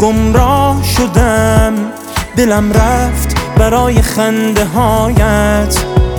گمراه شدم، دلم رفت برای خنده هایت.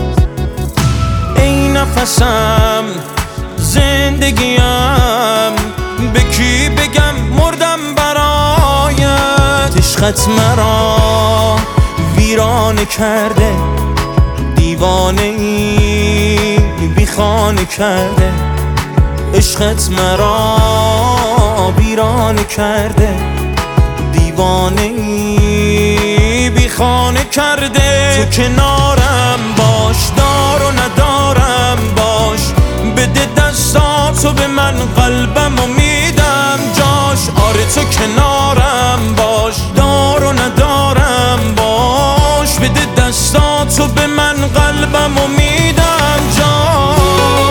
ای نفسم، زندگیم، به کی بگم مردم برایت. عشقت مرا ویرانه کرده، دیوانه ای بی خانه کرده. عشقت مرا ویرانه کرده، دیوانه ای بی خانه کرده. تو کنارم باش، دار و ندارم باش، بده دستاتو به من، قلبمو میدم جاش. آره تو کنارم باش، دار و ندارم باش، بده دستاتو به من، قلبمو میدم جاش.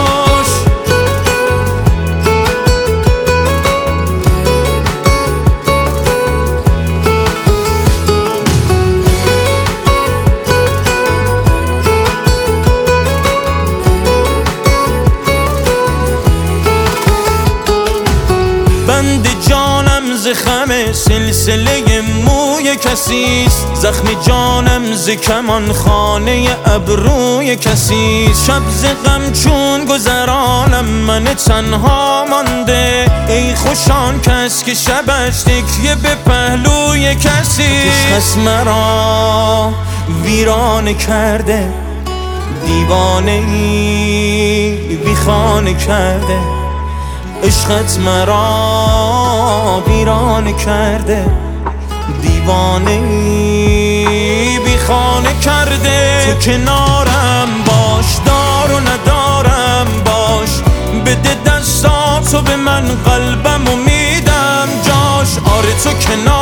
بند جانم زخم سلسله موی کسیست، زخم جانم ز کمان خانه ابروی کسیست. شب ز غم چون گذرانم، من تنها مانده، ای خوشان کس که شبش تکیه به پهلوی کسیست. عشقت مرا ویرانه کرده، دیوانه ای بی خانه کرده. عشقت مرا ویرانه کرده، دیوانه ای بی خانه کرده. تو کنارم باش، دار و ندارم باش، بده دستاتو به من، قلبمو میدم جاش. آره تو کنارم